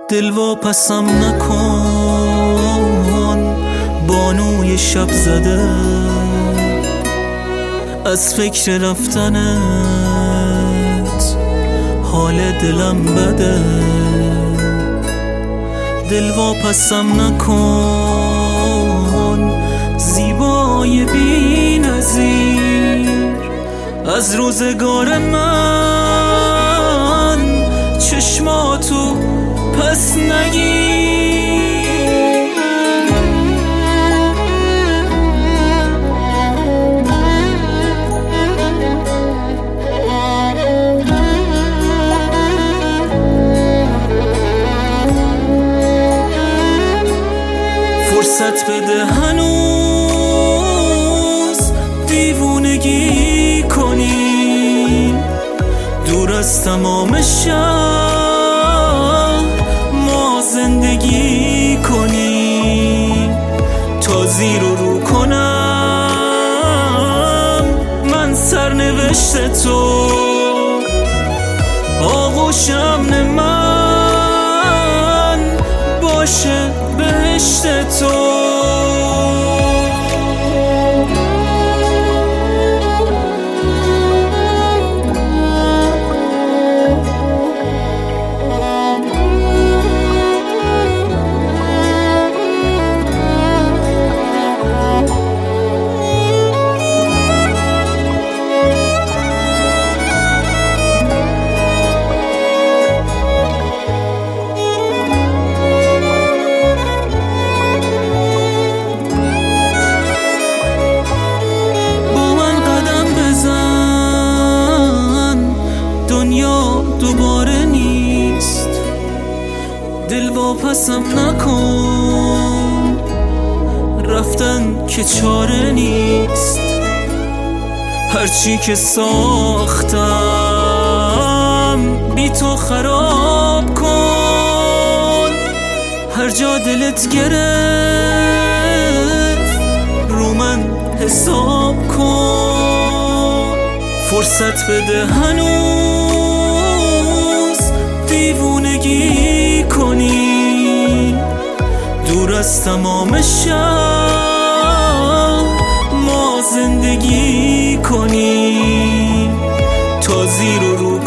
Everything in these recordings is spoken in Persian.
دل واپسم نکن بانوی شب زده، از فکر رفتنت حال دلم بده. دل واپسم نکن زیبای بی نظیر، از روزگار من چشماتو پس نگیر. فرصت بده هنوز دیوونگی کنی، دور از تمام شهر ما زندگی کنی، تا زیر و رو کنم من سرنوشت تو، آغوش امن من باشه بهشت تو. دوباره نیست، دل واپسم نکن، رفتن که چاره نیست. هرچی که ساختم بی تو خراب کن، هر جا دلت گرفت رو من حساب کن. فرصت بده هنوز دیوونگی کنی، دور از تمام شهر ما زندگی کنی، تا زیر و رو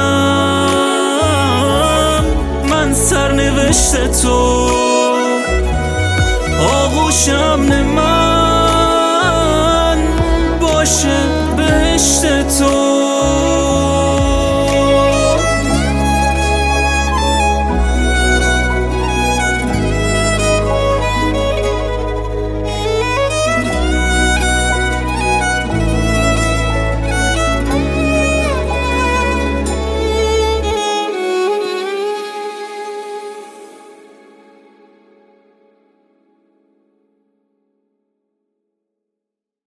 کنم من سرنوشت تو، آغوش امن من